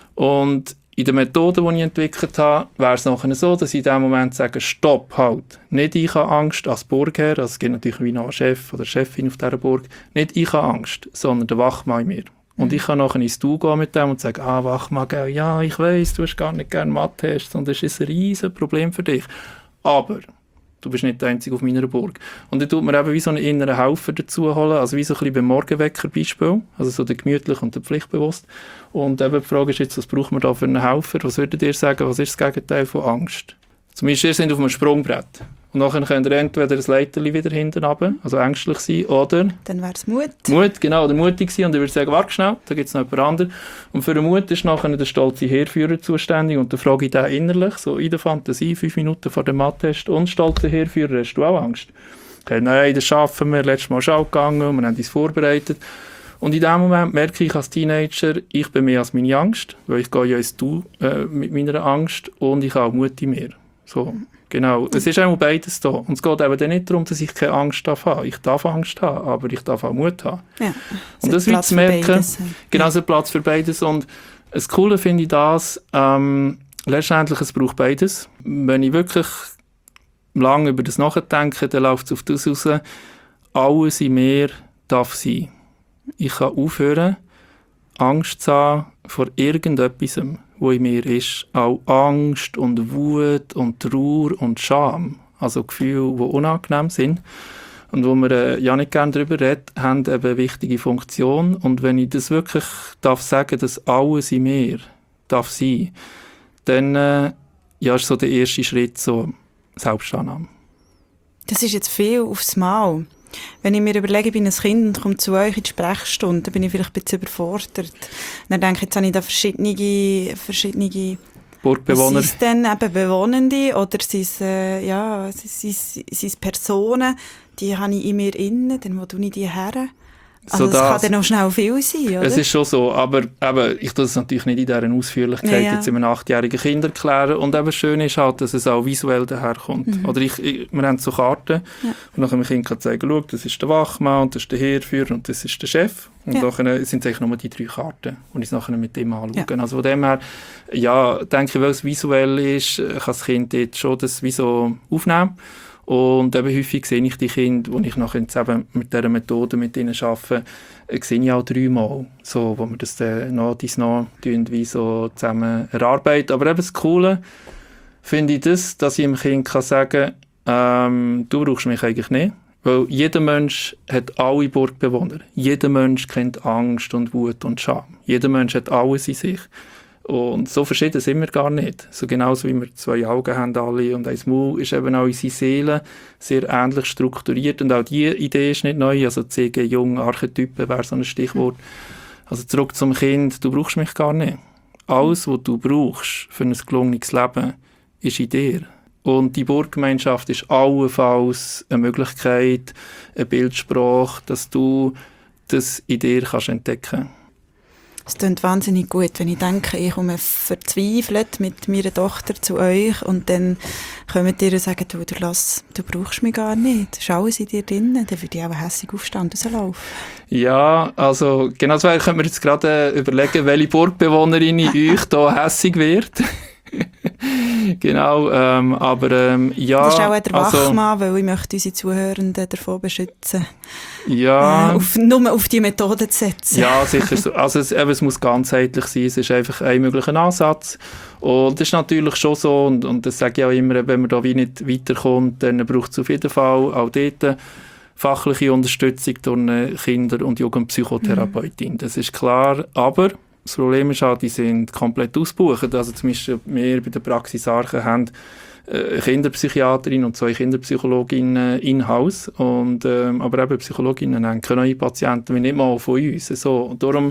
Und in der Methode, die ich entwickelt habe, wäre es nachher so, dass ich in dem Moment sage, stopp, halt. Nicht ich habe Angst als Burgherr, also es gibt natürlich wie noch einen Chef oder Chefin auf dieser Burg, nicht ich habe Angst, sondern der Wachmann in mir. Und ich kann nachher ins Du gehen mit dem und sagen, ah, Wachmann, gell, ja, ich weiss, du hast gar nicht gerne Mathe-Tests und das ist ein riesen Problem für dich. Aber du bist nicht der Einzige auf meiner Burg. Und dann tut man eben wie so einen inneren Helfer dazu holen, also wie so ein bisschen beim Morgenwecker-Beispiel, also so der gemütlich und der pflichtbewusst. Und eben die Frage ist jetzt, was braucht man da für einen Helfer? Was würdet ihr sagen, was ist das Gegenteil von Angst? Zum Beispiel, ihr seid auf einem Sprungbrett. Und nachher könnt ihr entweder ein Leiterli wieder hinten runter, also ängstlich sein, oder... Dann wäre es Mut. Mut, genau, oder mutig sein. Und ich würde sagen, warte schnell, da gibt es noch jemand anderes. Und für den Mut ist nachher der stolze Heerführer zuständig. Und dann frage ich den innerlich, so in der Fantasie, fünf Minuten vor dem Mathe-Test, und stolze Heerführer, hast du auch Angst? Okay, nein, das schaffen wir, letztes Mal ist auch gegangen, wir haben uns vorbereitet. Und in dem Moment merke ich als Teenager, ich bin mehr als meine Angst, weil ich gehe ja ins Du äh, mit meiner Angst und ich habe auch Mut in mir. So, genau. Es ist auch beides da. Und es geht eben dann nicht darum, dass ich keine Angst darf haben. Ich darf Angst haben, aber ich darf auch Mut haben. Ja, und das wird zu merken, genau, so Platz für beides. Und das Coole finde ich das, ähm, letztendlich, es braucht beides. Wenn ich wirklich lange über das nachdenke, dann läuft es auf das raus, alles in mir darf sein. Ich kann aufhören, Angst zu haben vor irgendetwas, was in mir ist. Auch Angst und Wut und Trauer und Scham. Also Gefühle, die unangenehm sind und wo man äh, ja nicht gerne darüber redet, haben eben eine wichtige Funktion. Und wenn ich das wirklich darf sagen, dass alles in mir darf sein, dann äh, ja, ist so der erste Schritt so Selbstannahme. Das ist jetzt viel aufs Mal. Wenn ich mir überlege, ich bin ein Kind und komme zu euch in die Sprechstunde, dann bin ich vielleicht ein bisschen überfordert. Dann denke ich, jetzt habe ich da verschiedene, verschiedene Burgbewohner. Sind es dann eben Bewohnende oder sind es, äh, ja, sind es Personen, die habe ich in mir innen, dann wo tue ich die her? Also so das, das kann dann noch schnell viel sein, oder? Es ist schon so, aber eben, ich tue das natürlich nicht in dieser Ausführlichkeit ja, ja. jetzt in einem achtjährigen Kind erklären. Und eben schön ist halt, dass es auch visuell daherkommt. Mhm. Oder ich, ich, wir haben so Karten ja. und dann kann ich dem Kind zeigen, schau, das ist der Wachmann und das ist der Heerführer und das ist der Chef. Und ja. dann sind es eigentlich nur die drei Karten und ich es nachher mit dem anschauen. Ja. Also von dem her, ja, denke ich, weil es visuell ist, kann das Kind dort schon das wie so aufnehmen. Und eben häufig sehe ich die Kinder, die ich nachher eben mit dieser Methode mit ihnen arbeite, sehe ich auch dreimal, so, wo wir das dann noch, dies noch wie so zusammen erarbeiten. Aber eben das Coole finde ich das, dass ich dem Kind kann sagen kann, ähm, du brauchst mich eigentlich nicht. Weil jeder Mensch hat alle Burgbewohner. Jeder Mensch kennt Angst und Wut und Scham. Jeder Mensch hat alles in sich. Und so verschieden sind wir gar nicht. So genauso wie wir zwei Augen haben alle und ein Maul, ist eben auch unsere Seele sehr ähnlich strukturiert. Und auch diese Idee ist nicht neu. Also C G Jung, Archetypen wäre so ein Stichwort. Also zurück zum Kind, du brauchst mich gar nicht. Alles, was du brauchst für ein gelungenes Leben, ist in dir. Und die Burggemeinschaft ist allenfalls eine Möglichkeit, eine Bildsprache, dass du das in dir kannst entdecken kannst. Es klingt wahnsinnig gut, wenn ich denke, ich komme verzweifelt mit meiner Tochter zu euch und dann kommt ihr und sagt, du, du, lass, du brauchst mich gar nicht. Schau es in dir drin, dann würde ich auch hässig aufstehen und rauslaufen. Ja, also genau so können wir jetzt gerade überlegen, welche Burgbewohnerin in euch da hässig wird. Genau, ähm, aber ähm, ja. Das ist auch der Wachmann, also, weil ich möchte unsere Zuhörenden davon beschützen, ja, äh, auf, nur auf die Methode zu setzen. Ja, sicher. So. Also es, eben, es muss ganzheitlich sein, es ist einfach ein möglicher Ansatz. Und das ist natürlich schon so, und, und das sage ich auch immer, wenn man da wie nicht weiterkommt, dann braucht es auf jeden Fall auch dort fachliche Unterstützung durch eine Kinder- und Jugendpsychotherapeutin. Mhm. Das ist klar, aber das Problem ist auch, die sind komplett ausgebucht. Also zum Beispiel wir bei der Praxis Arche haben eine Kinderpsychiaterin und zwei Kinderpsychologinnen in-house. Und, ähm, aber eben Psychologinnen haben keine neuen Patienten, wie nicht mal von uns. So, und darum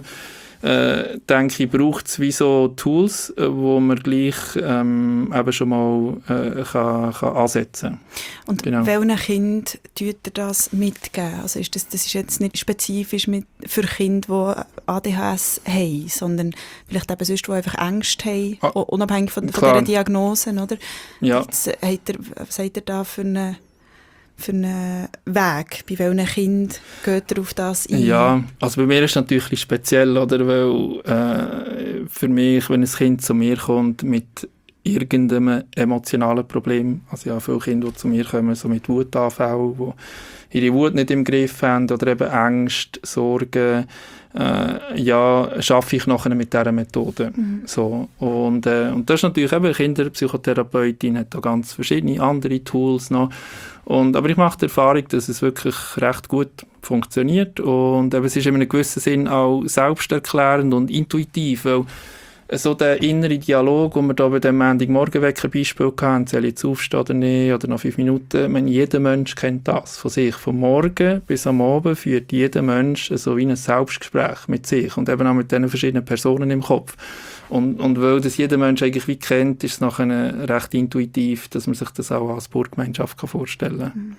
äh, denke ich, braucht es wie so Tools, äh, wo man gleich ähm, eben schon mal äh, kann, kann ansetzen kann. Und genau. welchen Kind tut ihr das mitgeben? Also ist das, das ist jetzt nicht spezifisch mit, für Kinder, die A D H S haben, sondern vielleicht eben sonst, die einfach Ängste haben, ah, unabhängig von, von dieser Diagnosen, oder? Ja. Jetzt, habt ihr, was habt ihr da für eine für einen Weg? Bei welchen Kind geht ihr auf das ein? Ja, also bei mir ist es natürlich speziell, oder? Weil äh, für mich, wenn ein Kind zu mir kommt mit irgendeinem emotionalen Problem, also ja, viele Kinder, die zu mir kommen, so mit Wutanfällen, die ihre Wut nicht im Griff haben oder eben Ängste, Sorgen, äh, ja, schaffe ich nachher mit dieser Methode. Mhm. So, und, äh, und das ist natürlich eben, Kinderpsychotherapeutin hat da ganz verschiedene andere Tools noch. Und, aber ich mache die Erfahrung, dass es wirklich recht gut funktioniert und eben, es ist in einem gewissen Sinn auch selbsterklärend und intuitiv, weil so der innere Dialog, den wir da bei dem Montagmorgenwecker-Beispiel hatten, soll ich jetzt aufstehen oder nicht, oder noch fünf Minuten, meine, jeder Mensch kennt das von sich. Vom Morgen bis am Abend führt jeder Mensch so wie ein Selbstgespräch mit sich und eben auch mit diesen verschiedenen Personen im Kopf. Und, und weil das jeder Mensch eigentlich wie kennt, ist es nachher recht intuitiv, dass man sich das auch als Burggemeinschaft vorstellen kann.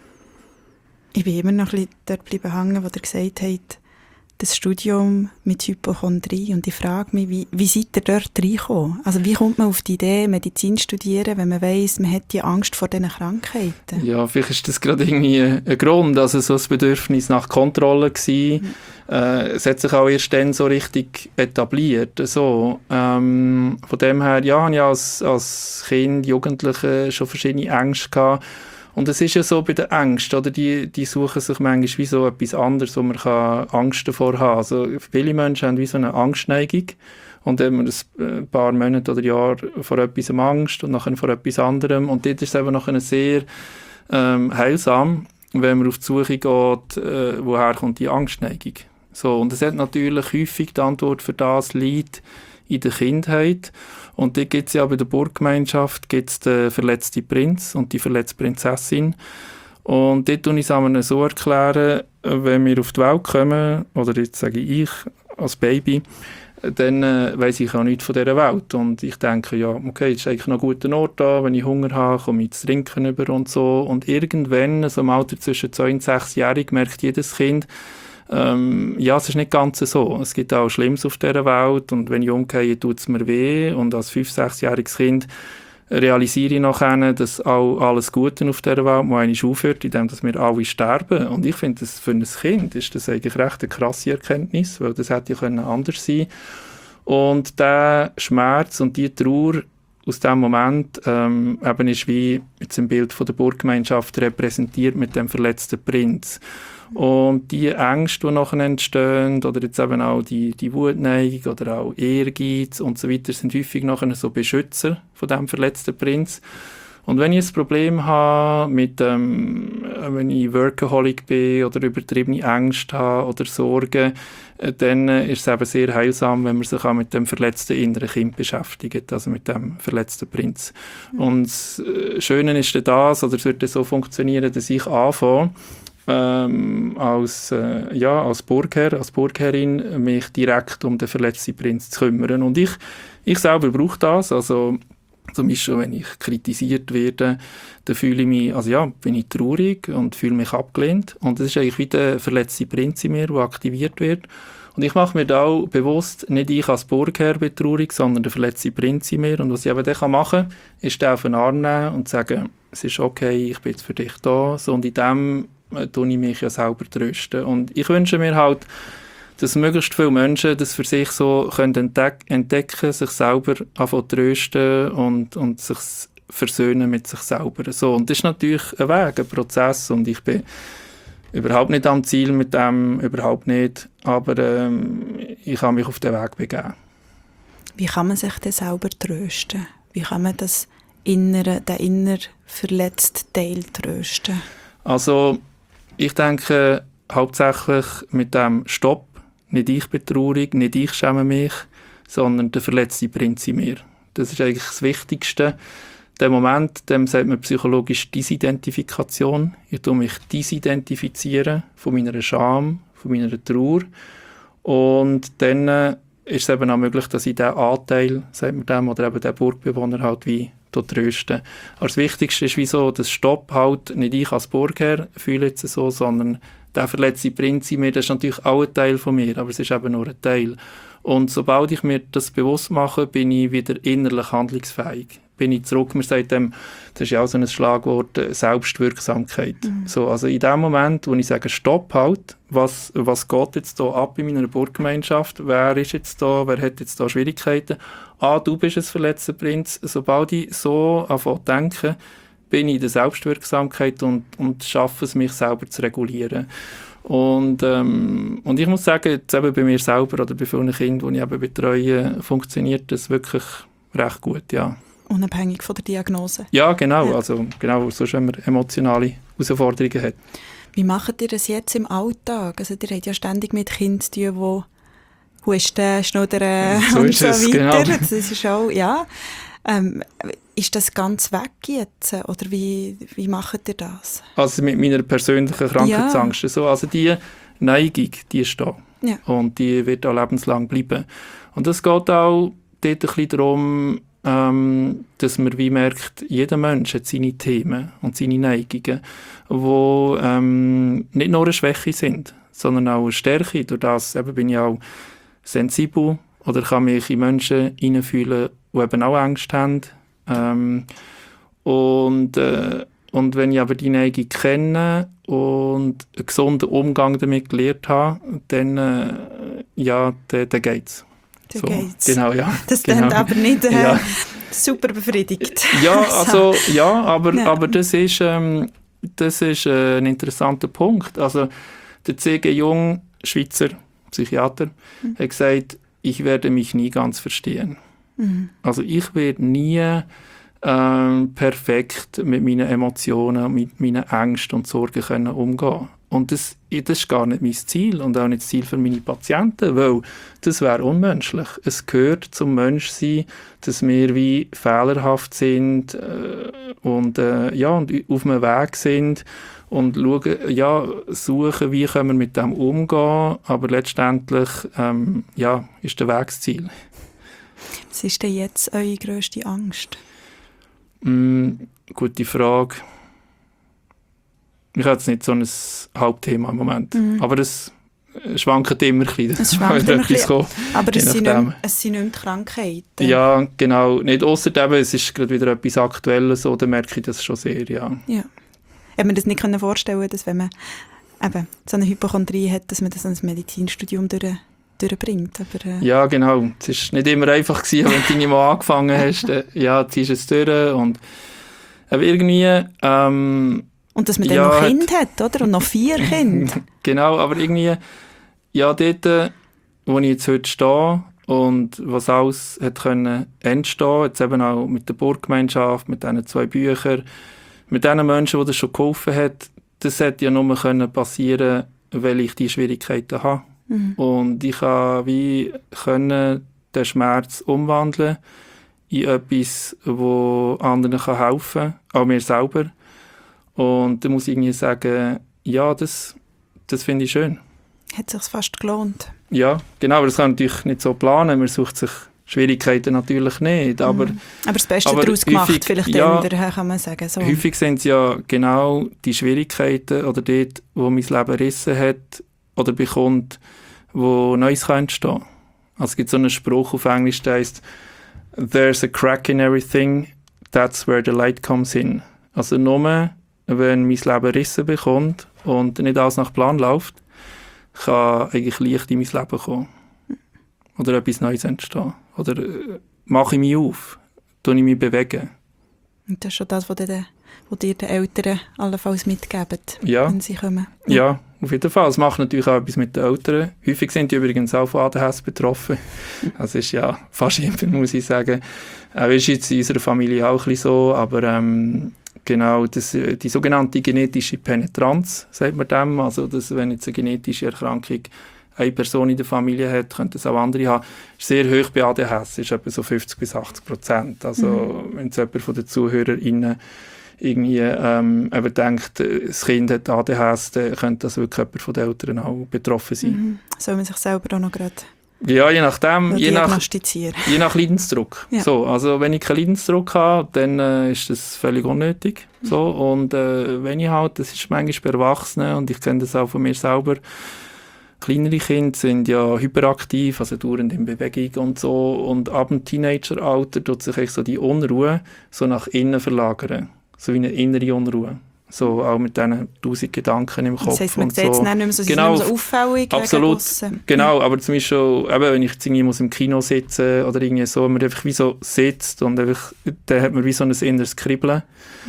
Ich bin immer noch ein bisschen dort geblieben hängen, wo ihr gesagt habt, das Studium mit Hypochondrie. Und ich frage mich, wie, wie seid ihr dort reingekommen? Also wie kommt man auf die Idee, Medizin zu studieren, wenn man weiss, man hat die Angst vor diesen Krankheiten? Ja, vielleicht ist das gerade irgendwie ein Grund, also so ein Bedürfnis nach Kontrolle gewesen. Mhm. Äh, es hat sich auch erst dann so richtig etabliert. So, ähm, von dem her, ja, habe ich als, als Kind, Jugendliche schon verschiedene Ängste gehabt. Und es ist ja so bei den Ängsten, oder? Die, die suchen sich manchmal wie so etwas anderes, wo man kann Angst davor haben. Also viele Menschen haben wie so eine Angstneigung und dann haben wir ein paar Monate oder Jahre vor etwas Angst und nachher vor etwas anderem. Und dort ist es eben nachher sehr ähm, heilsam, wenn man auf die Suche geht, äh, woher kommt die Angstneigung. So, und es hat natürlich häufig die Antwort für das liegt in der Kindheit. Und dort gibt es ja bei der Burggemeinschaft gibt's den verletzten Prinz und die verletzte Prinzessin. Und dort tue ich es so erklären, wenn wir auf die Welt kommen, oder jetzt sage ich als Baby, dann äh, weiss ich auch nichts von dieser Welt. Und ich denke, ja, okay, das ist eigentlich noch ein guter Ort da, wenn ich Hunger habe, komme ich zu trinken über und so. Und irgendwann, so im Alter zwischen zwei und sechsjährig, merkt jedes Kind, Ähm, ja, es ist nicht ganz so. Es gibt auch Schlimmes auf dieser Welt und wenn ich umgehe, tut es mir weh. Und als fünf-, sechsjähriges Kind realisiere ich nachher, dass auch alles Gute auf dieser Welt mal einmal aufhört, indem wir alle sterben. Und ich finde, das für ein Kind ist das eigentlich recht eine krasse Erkenntnis, weil das hätte ja anders sein können. Und der Schmerz und die Trauer aus diesem Moment ähm, eben ist wie jetzt im Bild von der Burggemeinschaft repräsentiert mit dem verletzten Prinz. Und die Ängste, die nachher entstehen, oder jetzt eben auch die, die Wutneigung oder auch Ehrgeiz und so weiter, sind häufig nachher so Beschützer von diesem verletzten Prinz. Und wenn ich ein Problem habe mit dem wenn ich Workaholic bin oder übertriebene Ängste habe oder Sorgen, äh, dann ist es eben sehr heilsam, wenn man sich auch mit dem verletzten inneren Kind beschäftigt, also mit dem verletzten Prinz. Mhm. Und das äh, Schöne ist dann das, oder es wird dann so funktionieren, dass ich anfange, ähm, als, äh, ja, als Burgherr, als Burgherrin mich direkt um den verletzten Prinz zu kümmern. Und ich, ich selber brauche das, also zum Beispiel, wenn ich kritisiert werde, dann fühle ich mich, also ja, bin ich traurig und fühle mich abgelehnt. Und das ist eigentlich wie der verletzte Prinz in mir, der aktiviert wird. Und ich mache mir da auch bewusst, nicht ich als Burgherr bin traurig, sondern der verletzte Prinz in mir. Und was ich eben dann machen kann, ist den auf den Arm nehmen und sagen, es ist okay, ich bin jetzt für dich da. So, und in dem äh, tue ich mich ja selber trösten. Und ich wünsche mir halt, dass möglichst viele Menschen das für sich so können entdeck- entdecken, sich selber anfangen trösten und, und sich versöhnen mit sich selber. So, und das ist natürlich ein Weg, ein Prozess, und ich bin überhaupt nicht am Ziel mit dem, überhaupt nicht, aber ähm, ich habe mich auf den Weg begeben. Wie kann man sich denn selber trösten? Wie kann man das innere, den inner verletzten Teil trösten? Also, ich denke hauptsächlich mit dem Stopp. Nicht ich bin traurig, nicht ich schäme mich, sondern der verletzte Prinz in mir. Das ist eigentlich das Wichtigste. Der Moment, dem sagt man psychologisch Disidentifikation. Ich tue mich disidentifizieren von meiner Scham, von meiner Trauer. Und dann äh, ist es eben auch möglich, dass ich diesen Anteil, sagt man dem, oder eben den Burgbewohner halt wie trösten. Aber das Wichtigste ist, wieso das Stopp halt, nicht ich als Burgherr fühle jetzt so, sondern der verletzte Prinz in mir, das ist natürlich auch ein Teil von mir, aber es ist eben nur ein Teil. Und sobald ich mir das bewusst mache, bin ich wieder innerlich handlungsfähig. Bin ich zurück, man sagt dem, das ist ja auch so ein Schlagwort, Selbstwirksamkeit. Mhm. So, also in dem Moment, wo ich sage, stopp halt, was, was geht jetzt da ab in meiner Burggemeinschaft, wer ist jetzt da, wer hat jetzt da Schwierigkeiten, ah, du bist ein verletzter Prinz. Sobald ich so anfange zu denken, bin ich in der Selbstwirksamkeit und, und schaffe es, mich selber zu regulieren. Und, ähm, und ich muss sagen, jetzt eben bei mir selber oder bei vielen Kindern, die ich eben betreue, funktioniert das wirklich recht gut, ja. Unabhängig von der Diagnose? Ja, genau. Ja. Also, genau, sonst, wenn man emotionale Herausforderungen hat. Wie macht ihr das jetzt im Alltag? Also, ihr habt ja ständig mit Kindern zu tun, die husten, schnuddern so und ist so es, weiter. genau. Das ist auch, ja. Ähm, ist das ganz weg jetzt? Oder wie, wie macht ihr das? Also mit meiner persönlichen Krankheitsangst. Ja. So, also die Neigung, die ist da. Ja. Und die wird auch lebenslang bleiben. Und es geht auch dort ein bisschen darum, ähm, dass man wie merkt, jeder Mensch hat seine Themen und seine Neigungen, die ähm, nicht nur eine Schwäche sind, sondern auch eine Stärke. Durch das eben bin ich auch sensibel oder kann mich in Menschen hineinfühlen, die eben auch Angst haben. Ähm, und, äh, und wenn ich aber die Neigung kenne und einen gesunden Umgang damit gelernt habe, dann, äh, ja, dann, dann geht's. Dann so, geht's. Genau, ja. Das genau. klingt aber nicht äh, ja. super befriedigt. Ja, also, ja, aber, ja. aber das ist, ähm, das ist äh, ein interessanter Punkt. Also, der C G Jung, Schweizer Psychiater, mhm. hat gesagt, ich werde mich nie ganz verstehen. Mhm. Also ich werde nie ähm, perfekt mit meinen Emotionen, mit meinen Ängsten und Sorgen können umgehen. Und das, das ist gar nicht mein Ziel und auch nicht das Ziel für meine Patienten, weil das wäre unmenschlich. Es gehört zum Menschsein, dass wir wie fehlerhaft sind äh, und, äh, ja, und auf einem Weg sind und schauen, ja, suchen, wie können wir mit dem umgehen, aber letztendlich ähm, ja, ist der Weg das Ziel. Was ist denn jetzt eure grösste Angst? Mm, gute Frage. Ich habe jetzt nicht so ein Hauptthema im Moment, mhm. aber das schwankt immer ein bisschen. Es schwankt immer ein bisschen, aber es sind, nicht, es sind nicht mehr Krankheiten. Ja, genau. Nicht ausser dem, es ist gerade wieder etwas Aktuelles, so, dann merke ich das schon sehr, ja. Ja. Ich hätte mir das nicht vorstellen, dass wenn man eben so eine Hypochondrie hat, dass man das als Medizinstudium durch, durchbringt. Aber, äh. Ja, genau. Es war nicht immer einfach gewesen, wenn du nicht mal angefangen hast. Äh, ja, ziehst es durch und aber irgendwie... Ähm, und dass man dann ja, noch Kind hat, oder? Und noch vier Kinder. Genau, aber irgendwie... Ja, dort, wo ich jetzt heute stehe und was alles hat können entstehen, jetzt eben auch mit der Burggemeinschaft, mit diesen zwei Büchern, mit den Menschen, die das schon geholfen hat, das hätte ja nur können passieren, weil ich die Schwierigkeiten habe. Mhm. Und ich habe wie können den Schmerz umwandeln in etwas, wo anderen kann helfen kann, auch mir selber. Und da muss ich irgendwie sagen, ja, das, das finde ich schön. Hat es sich fast gelohnt? Ja, genau, aber das kann man natürlich nicht so planen. Man sucht sich Schwierigkeiten natürlich nicht. Aber, mhm. aber das Beste aber daraus gemacht, häufig, vielleicht ja, daher kann man sagen. So. Häufig sind es ja genau die Schwierigkeiten oder dort, wo mein Leben rissen hat oder bekommt, wo Neues kann entstehen. Also es gibt so einen Spruch auf Englisch, der heißt «There's a crack in everything, that's where the light comes in». Also nur, wenn mein Leben rissen bekommt und nicht alles nach Plan läuft, kann eigentlich Licht in mein Leben kommen. Oder etwas Neues entstehen. Oder äh, mache ich mich auf, tue ich mich bewegen. Und das ist schon das, was dir, was dir den Eltern allenfalls mitgeben, ja. wenn sie kommen. Ja. ja, auf jeden Fall. Es macht natürlich auch etwas mit den Eltern. Häufig sind die übrigens auch von A D H S betroffen. Das ist ja fast immer, muss ich sagen. Auch ist jetzt in unserer Familie auch ein bisschen so, aber ähm, genau, das, die sogenannte genetische Penetranz, sagt man dem. Also, dass, wenn jetzt eine genetische Erkrankung eine Person in der Familie hat, könnte es auch andere haben, ist sehr hoch bei A D H S, ist etwa so fünfzig bis achtzig Prozent. Also, mhm. wenn es jemand von den ZuhörerInnen irgendwie ähm, eben denkt, das Kind hat A D H S, dann könnte das wirklich jemand von den Eltern auch betroffen sein. Mhm. Soll man sich selber auch noch gerade ja, je nachdem, je nach, je nach Leidensdruck. Ja. So, also wenn ich keinen Leidensdruck habe, dann äh, ist das völlig unnötig. Mhm. So, und äh, wenn ich halt, das ist manchmal bei Erwachsenen und ich kenne das auch von mir selber, kleinere Kinder sind ja hyperaktiv, also dauernd in Bewegung und so, und ab dem Teenageralter tut sich echt so die Unruhe so nach innen verlagern, so wie eine innere Unruhe. So auch mit diesen tausend Gedanken im Kopf. Das heisst, man und sieht es so. nicht mehr so, genau, nicht mehr so auffällig. Absolut, genau, aber zum Beispiel, eben, wenn ich irgendwie muss im Kino sitzen oder irgendwie so, man einfach wie so sitzt und einfach, dann hat man wie so ein inneres Kribbeln.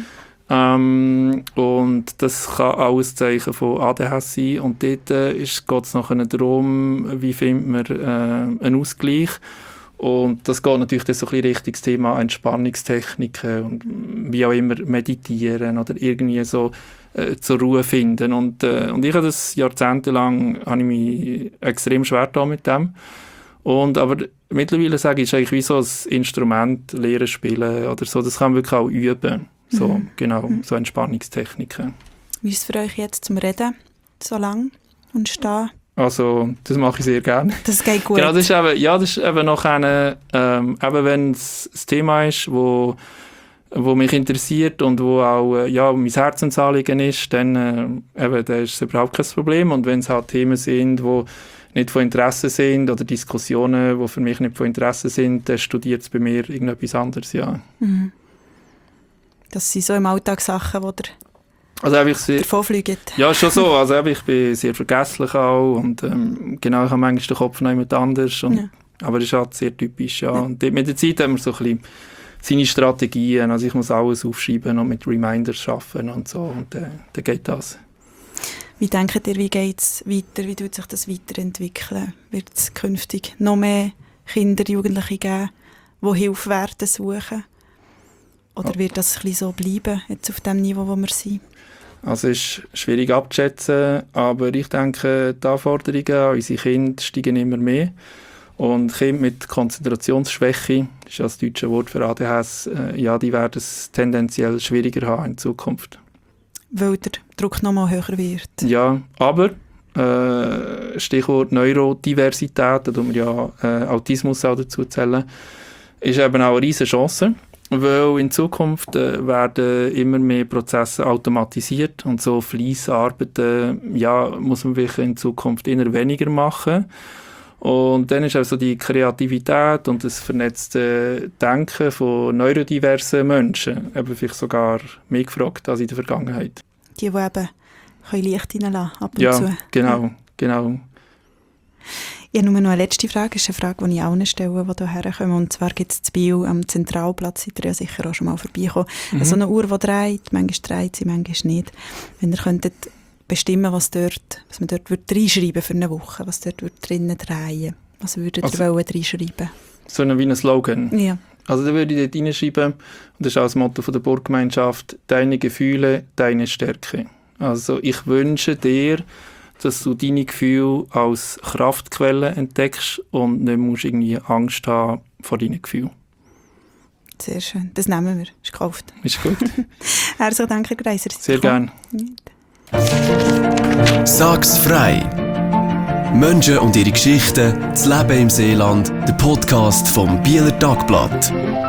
Ähm, und das kann auch ein Zeichen von A D H S sein. Und dort äh, geht es nachher darum, wie findet man äh, einen Ausgleich. Und das geht natürlich dann so ein bisschen Richtung das Thema Entspannungstechniken und wie auch immer meditieren oder irgendwie so äh, zur Ruhe finden. Und, äh, und ich habe das jahrzehntelang, habe ich mich extrem schwer getan mit dem. Und, aber mittlerweile sage ich, ist eigentlich wie so ein Instrument, Lehren, Spielen oder so, das kann man wirklich auch üben. So, mhm. genau, so Entspannungstechniken. Wie ist es für euch jetzt zum Reden so lang und stehen? Also, das mache ich sehr gerne. Das geht gut. Genau, das ist eben, ja, das ist eben noch eine, ähm, eben wenn es ein Thema ist, wo, wo mich interessiert und wo auch äh, ja, mein Herzensanliegen ist, dann, äh, eben, dann ist es überhaupt kein Problem. Und wenn es halt Themen sind, die nicht von Interesse sind oder Diskussionen, die für mich nicht von Interesse sind, dann studiert es bei mir irgendetwas anderes, ja. Mhm. Das sind so im Alltag Sachen, die der Also ich sehr, davonfliegen. Ja, schon so. Also ich bin sehr vergesslich auch und ähm, genau, ich habe manchmal den Kopf noch jemand anders. Und, ja. Aber das ist halt sehr typisch, ja. ja. Und mit der Zeit haben wir so ein bisschen seine Strategien. Also ich muss alles aufschreiben und mit Reminders arbeiten und so. Und äh, dann geht das. Wie denkt ihr, wie geht es weiter? Wie wird sich das weiterentwickeln? Wird es künftig noch mehr Kinder, Jugendliche geben, die Hilfe werden suchen? Oder wird das ein bisschen so bleiben, jetzt auf dem Niveau, wo wir sind? Also es ist schwierig abzuschätzen, aber ich denke, die Anforderungen an unsere Kinder steigen immer mehr. Und Kinder mit Konzentrationsschwäche, das ist ja das deutsche Wort für A D H S, äh, ja, die werden es tendenziell schwieriger haben in Zukunft. Weil der Druck noch mal höher wird. Ja, aber äh, Stichwort Neurodiversität, da tun wir ja äh, Autismus auch dazu zählen, ist eben auch eine riesige Chance. Weil in Zukunft äh, werden immer mehr Prozesse automatisiert und so Fleissarbeiten ja, muss man wirklich in Zukunft eher weniger machen. Und dann ist also die Kreativität und das vernetzte Denken von neurodiversen Menschen eben vielleicht sogar mehr gefragt als in der Vergangenheit. Die, die eben Licht reinlassen ab und ja, zu. Genau, ja, genau. Ich habe nur noch eine letzte Frage, das ist eine Frage, die ich allen stelle, die hierher kommen. Und zwar gibt es in Biel am Zentralplatz, seid ihr ja sicher auch schon mal vorbeigekommen, mhm. so eine Uhr, die dreht, manchmal dreht sie, manchmal nicht. Wenn ihr könntet bestimmen, was, dort, was man dort reinschreiben würde für eine Woche, was dort drinnen drehen, was würdet also, ihr reinschreiben? So eine, wie ein Slogan? Ja. Also da würde ich dort reinschreiben, und das ist auch das Motto von der Burggemeinschaft, deine Gefühle, deine Stärke. Also ich wünsche dir, dass du deine Gefühle als Kraftquelle entdeckst und nicht musst irgendwie Angst haben vor deinen Gefühlen. Sehr schön. Das nehmen wir. Ist gekauft. Ist gut. Herzlichen Dank, Herr Greiser. Sehr gerne. Sag's frei! Menschen und ihre Geschichten, das Leben im Seeland, der Podcast vom Bieler Tagblatt.